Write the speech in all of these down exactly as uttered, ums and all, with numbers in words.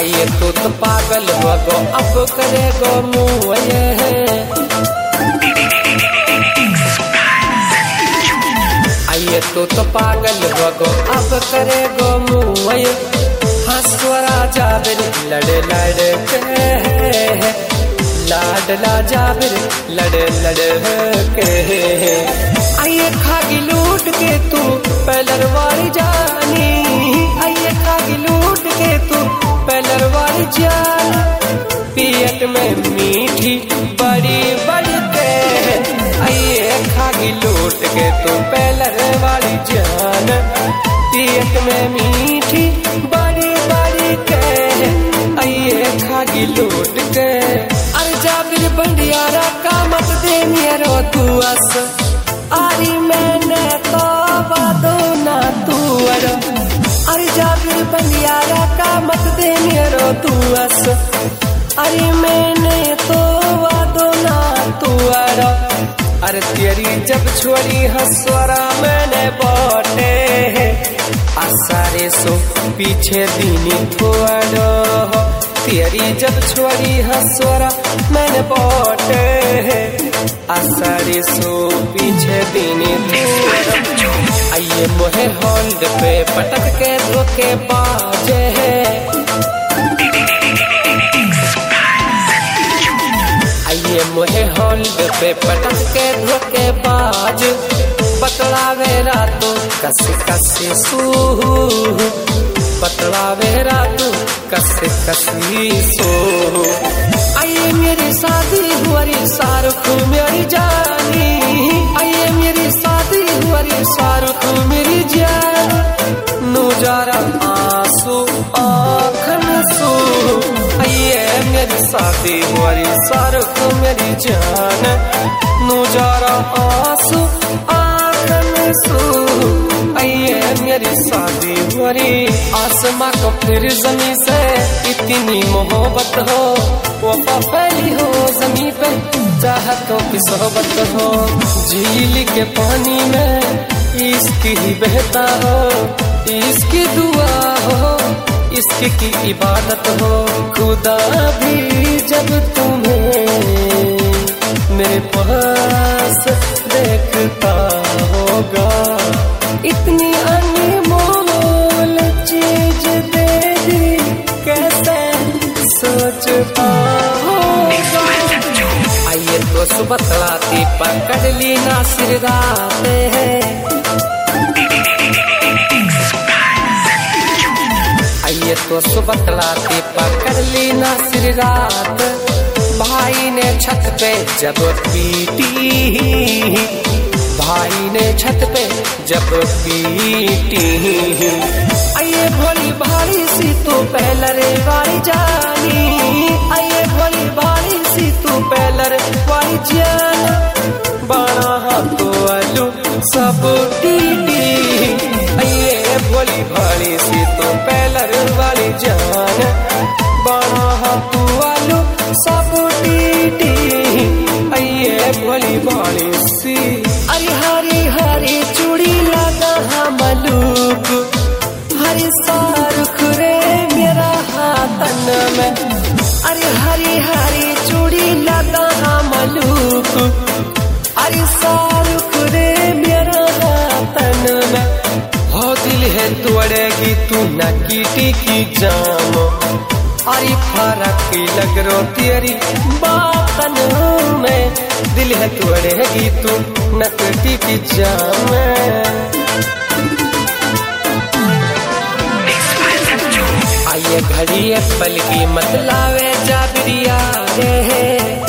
आइए तू तो पागल हो गो अब करे गो मुँह आइए तू तो पागल हो गो अब करे गो मुँह हंसवरा जाबिर लड़े लड़े के लाडला जाबिर लड़े लड़े के आइए खागी लूट के तू पहलर वाली जानी आइए खागी लूट के तू पहलर वाली जान पियत में मीठी बड़ी बड़ी के आइए खागी लूट के तू पहलर वाली जान पियत में मीठी बड़ी बड़ी के आइए खागी लूट के अरे जाबिर बंडियारा का मत दे मेरो तू अस आरी मैंने तो वादो ना तू अरो अरे जाबिर बंडियारा का मत दे मेरो तू अस अरे मैंने तो वादो ना तू अरो अरे तेरी जब छोड़ी हंसवरा मैंने बोटे आसारे सो पीछे दीनी थोड़ो तेरी जब छोड़ी हंसवरा मैंने बोटे आसारे सो पीछे दीनी थोड़ो आइए मोहे होल्ड पे पटक के धोखे बाजे आइए मोहे होल्ड पे पटक के धोखे बाज बतलावे रातों कसी कसी सू बतलावे रातों कसी कसी सो आइए मेरी शादी हुई शाहरुख मेरी जानी आइए मेरी शादी हुई शाहरुख मेरी जान नूजारा आंसू आँखन सू आइए मेरी शादी हुई शाहरुख मेरी जान नूजारा आंसू आँखन सू आइए मेरी शादी हुई आसमां को फिर जमी से इतनी मोहब्बत हो वफा फैली हो जमी पे चाहतों की सोहबत हो झील के पानी में इसकी ही बहता हो इसकी दुआ हो इसकी की इबादत हो खुदा भी जब तुम्हें मेरे पास देखता होगा इतनी अनमोल चीज दे दी कैसे सोचता होगा आइए तो सुबह तलाती पकड़ ली नासिर राते हैं आइए तो सुबह तलाती पकड़ ली नासिर रात भाई ने छत पे जब पीटी भाई ने छत पे जब पीटी आइए भोली भारी सी तू पहलर वाली जानी आइए भोली भारी सी तू पहलर वाली जान बाणा हाथो आलू सब टीटी आइए भोली भारी सी तू पहलर वाली जान बाणा हाथो आलू सब टीटी आइए भोली भारी सी अरे हरी हरी चूड़ी लगा मलूक हरी सारुख रे मेरा हाथन में अरे हरी हरी चूड़ी लगा मलूक अरे सारुख रे मेरा हाथन में हो दिल है तोड़ेगी तू न कीटी की जाम अरे फरक लग रो तेरी बातन में दिल है तोड़ेगी तू नकटी की जाम आइए घड़ी पल की मत लावे जाबिरिया रे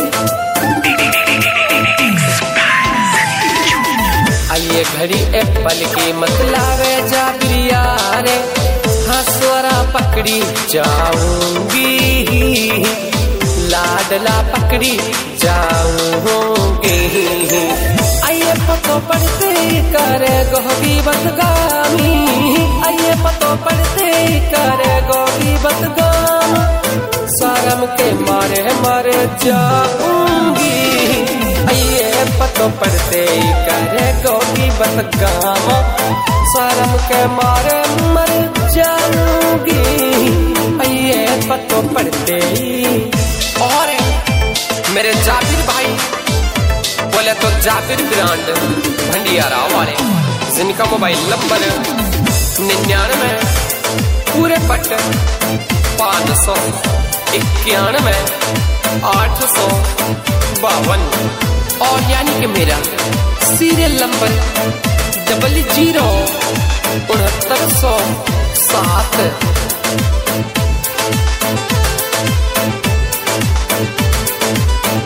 आइए घड़ी पल की मत लावे जाबिरिया रे हंसवरा पकड़ी जाऊंगी लाडला पकड़ी जाऊंगी आइए पतो पढ़ते करे गोभी बदगामी आइए पतो पढ़ते करे गोभी बदगाम शर्म के मारे मारे जाऊंगी आइए पतो पड़ते ही करे गोगी बत गावा, शर्म के मारे मर जाऊंगी ये पतो पड़ते ही। और मेरे जाबिर भाई बोले तो जाबिर ब्रांड भंडियारा वाले, जिनका मोबाइल नंबर निन्यानवे पूरे पट पाँच सौ इक्यानवे आठ सौ बावन, और यानी कि मेरा सीरियल नंबर डबल जीरो उनहत्तर सौ सात